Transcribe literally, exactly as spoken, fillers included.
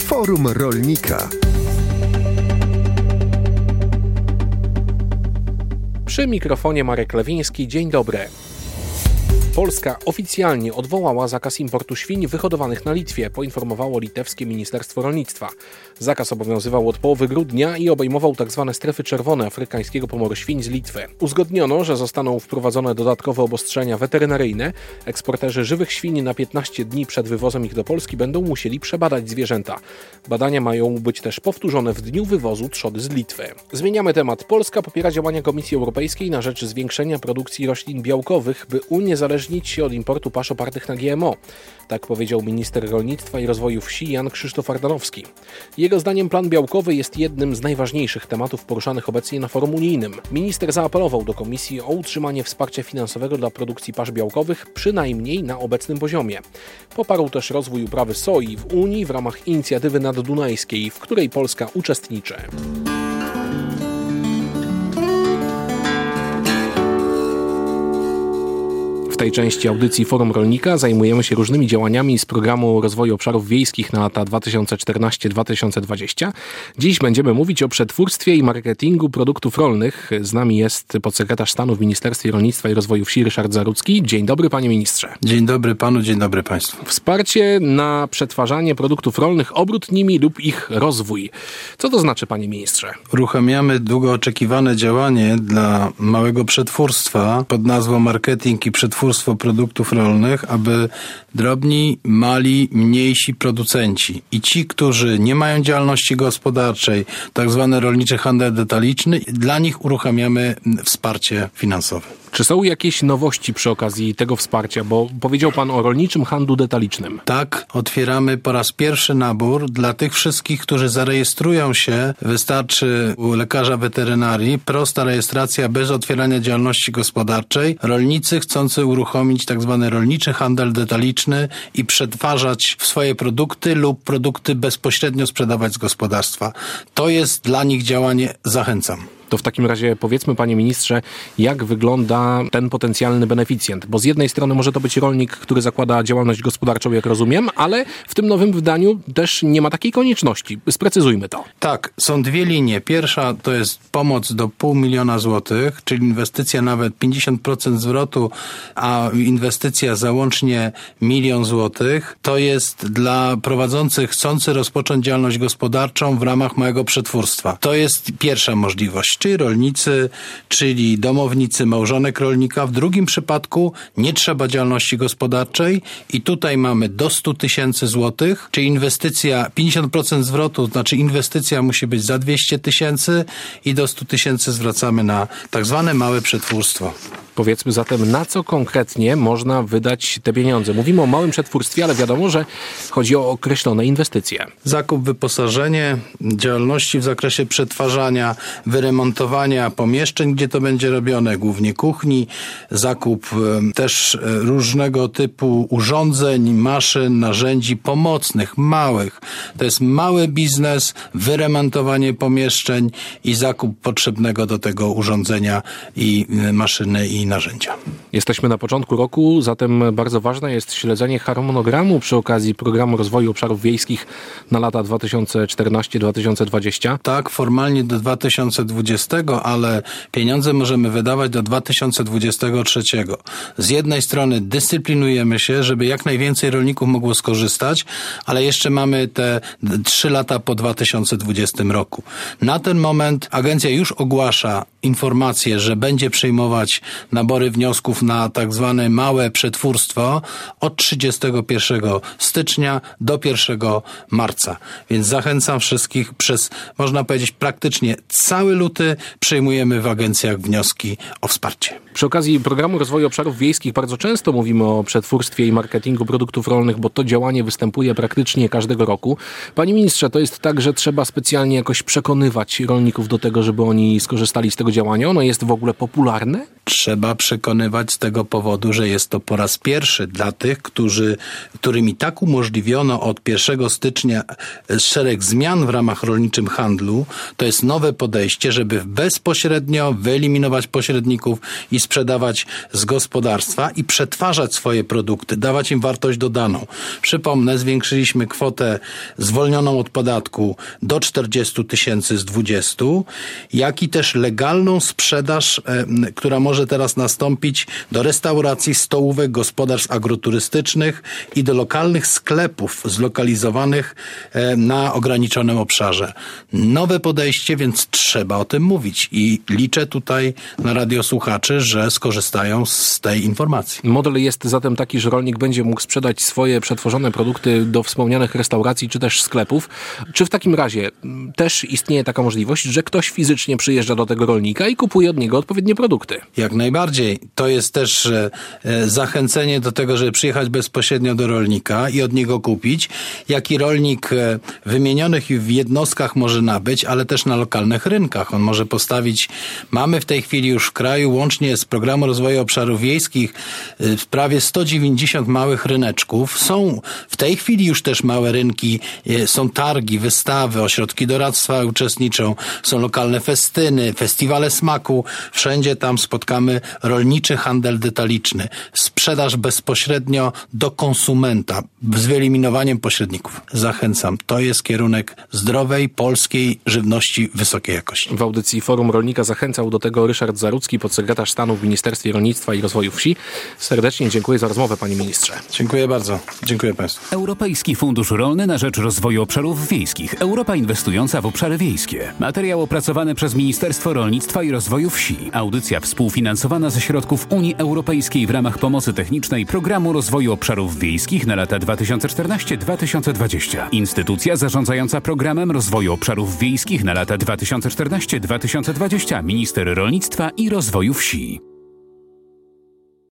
Forum Rolnika. Przy mikrofonie Marek Lewiński. Dzień dobry. Polska oficjalnie odwołała zakaz importu świń wyhodowanych na Litwie, poinformowało litewskie Ministerstwo Rolnictwa. Zakaz obowiązywał od połowy grudnia i obejmował tzw. strefy czerwone afrykańskiego pomoru świń z Litwy. Uzgodniono, że zostaną wprowadzone dodatkowe obostrzenia weterynaryjne. Eksporterzy żywych świń na piętnaście dni przed wywozem ich do Polski będą musieli przebadać zwierzęta. Badania mają być też powtórzone w dniu wywozu trzody z Litwy. Zmieniamy temat. Polska popiera działania Komisji Europejskiej na rzecz zwiększenia produkcji roślin białkowych, by uniezależnić się od importu pasz opartych na G M O. Tak powiedział minister rolnictwa i rozwoju wsi Jan Krzysztof Ardanowski. Jego zdaniem plan białkowy jest jednym z najważniejszych tematów poruszanych obecnie na forum unijnym. Minister zaapelował do Komisji o utrzymanie wsparcia finansowego dla produkcji pasz białkowych, przynajmniej na obecnym poziomie. Poparł też rozwój uprawy soi w Unii w ramach inicjatywy naddunajskiej, w której Polska uczestniczy. W tej części audycji Forum Rolnika zajmujemy się różnymi działaniami z programu rozwoju obszarów wiejskich na lata dwa tysiące czternaście do dwa tysiące dwadzieścia. Dziś będziemy mówić o przetwórstwie i marketingu produktów rolnych. Z nami jest podsekretarz stanu w Ministerstwie Rolnictwa i Rozwoju Wsi Ryszard Zarudzki. Dzień dobry, panie ministrze. Dzień dobry panu, dzień dobry państwu. Wsparcie na przetwarzanie produktów rolnych, obrót nimi lub ich rozwój. Co to znaczy, panie ministrze? Uruchamiamy długo oczekiwane działanie dla małego przetwórstwa pod nazwą marketing i przetwórstwo produktów rolnych, aby drobni, mali, mniejsi producenci i ci, którzy nie mają działalności gospodarczej, tak zwany rolniczy handel detaliczny, dla nich uruchamiamy wsparcie finansowe. Czy są jakieś nowości przy okazji tego wsparcia? Bo powiedział pan o rolniczym handlu detalicznym. Tak, otwieramy po raz pierwszy nabór dla tych wszystkich, którzy zarejestrują się. Wystarczy u lekarza weterynarii prosta rejestracja bez otwierania działalności gospodarczej. Rolnicy chcący uruchomić tak zwany rolniczy handel detaliczny i przetwarzać swoje produkty lub produkty bezpośrednio sprzedawać z gospodarstwa. To jest dla nich działanie, zachęcam. To w takim razie powiedzmy, panie ministrze, jak wygląda ten potencjalny beneficjent? Bo z jednej strony może to być rolnik, który zakłada działalność gospodarczą, jak rozumiem, ale w tym nowym wydaniu też nie ma takiej konieczności. Sprecyzujmy to. Tak, są dwie linie. Pierwsza to jest pomoc do pół miliona złotych, czyli inwestycja nawet pięćdziesiąt procent zwrotu, a inwestycja załącznie milion złotych. To jest dla prowadzących, chcących rozpocząć działalność gospodarczą w ramach małego przetwórstwa. To jest pierwsza możliwość. Czy rolnicy, czyli domownicy, małżonek rolnika. W drugim przypadku nie trzeba działalności gospodarczej i tutaj mamy do stu tysięcy złotych, czyli inwestycja, pięćdziesiąt procent zwrotu, znaczy inwestycja musi być za dwieście tysięcy i do stu tysięcy zwracamy na tak zwane małe przetwórstwo. Powiedzmy zatem, na co konkretnie można wydać te pieniądze? Mówimy o małym przetwórstwie, ale wiadomo, że chodzi o określone inwestycje. Zakup, wyposażenie, działalności w zakresie przetwarzania, wyremontowania pomieszczeń, gdzie to będzie robione, głównie kuchni, zakup też różnego typu urządzeń, maszyn, narzędzi pomocnych, małych. To jest mały biznes, wyremontowanie pomieszczeń i zakup potrzebnego do tego urządzenia i maszyny i narzędzia. Jesteśmy na początku roku, zatem bardzo ważne jest śledzenie harmonogramu przy okazji Programu Rozwoju Obszarów Wiejskich na lata dwa tysiące czternaście do dwa tysiące dwadzieścia. Tak, formalnie do dwa tysiące dwudziestego, ale pieniądze możemy wydawać do dwa tysiące dwudziestego trzeciego. Z jednej strony dyscyplinujemy się, żeby jak najwięcej rolników mogło skorzystać, ale jeszcze mamy te trzy lata po dwa tysiące dwudziestym roku. Na ten moment agencja już ogłasza informację, że będzie przyjmować nabory wniosków na tak zwane małe przetwórstwo od trzydziestego pierwszego stycznia do pierwszego marca. Więc zachęcam wszystkich przez, można powiedzieć, praktycznie cały luty przyjmujemy w agencjach wnioski o wsparcie. Przy okazji Programu Rozwoju Obszarów Wiejskich bardzo często mówimy o przetwórstwie i marketingu produktów rolnych, bo to działanie występuje praktycznie każdego roku. Panie ministrze, to jest tak, że trzeba specjalnie jakoś przekonywać rolników do tego, żeby oni skorzystali z tego tego działania? Ono jest w ogóle popularne? Trzeba przekonywać z tego powodu, że jest to po raz pierwszy dla tych, którzy, którym i tak umożliwiono od pierwszego stycznia szereg zmian w ramach rolniczym handlu. To jest nowe podejście, żeby bezpośrednio wyeliminować pośredników i sprzedawać z gospodarstwa i przetwarzać swoje produkty, dawać im wartość dodaną. Przypomnę, zwiększyliśmy kwotę zwolnioną od podatku do czterdziestu tysięcy z dwudziestu, jak i też legalną sprzedaż, e, która może teraz nastąpić do restauracji, stołówek, gospodarstw agroturystycznych i do lokalnych sklepów zlokalizowanych e, na ograniczonym obszarze. Nowe podejście, więc trzeba o tym mówić i liczę tutaj na radiosłuchaczy, że skorzystają z tej informacji. Model jest zatem taki, że rolnik będzie mógł sprzedać swoje przetworzone produkty do wspomnianych restauracji czy też sklepów. Czy w takim razie też istnieje taka możliwość, że ktoś fizycznie przyjeżdża do tego rolnika i kupuje od niego odpowiednie produkty? Jak najbardziej. To jest też e, zachęcenie do tego, żeby przyjechać bezpośrednio do rolnika i od niego kupić, jaki rolnik e, wymienionych w jednostkach może nabyć, ale też na lokalnych rynkach. On może postawić, mamy w tej chwili już w kraju łącznie z Programu Rozwoju Obszarów Wiejskich e, prawie sto dziewięćdziesiąt małych ryneczków. Są w tej chwili już też małe rynki, e, są targi, wystawy, ośrodki doradztwa uczestniczą, są lokalne festyny, festiwale smaku. Wszędzie tam spotkamy rolniczy handel detaliczny. Sprzedaż bezpośrednio do konsumenta z wyeliminowaniem pośredników. Zachęcam. To jest kierunek zdrowej, polskiej żywności wysokiej jakości. W audycji Forum Rolnika zachęcał do tego Ryszard Zarudzki, podsekretarz stanu w Ministerstwie Rolnictwa i Rozwoju Wsi. Serdecznie dziękuję za rozmowę, panie ministrze. Dziękuję bardzo. Dziękuję państwu. Europejski Fundusz Rolny na rzecz Rozwoju Obszarów Wiejskich. Europa inwestująca w obszary wiejskie. Materiał opracowany przez Ministerstwo Rolnictwa i Rozwoju Wsi. Audycja współfinansowana ze środków Unii Europejskiej w ramach pomocy technicznej Programu Rozwoju Obszarów Wiejskich na lata dwa tysiące czternaście do dwa tysiące dwudziestego. Instytucja zarządzająca Programem Rozwoju Obszarów Wiejskich na lata dwa tysiące czternaście do dwa tysiące dwudziestego. Minister Rolnictwa i Rozwoju Wsi.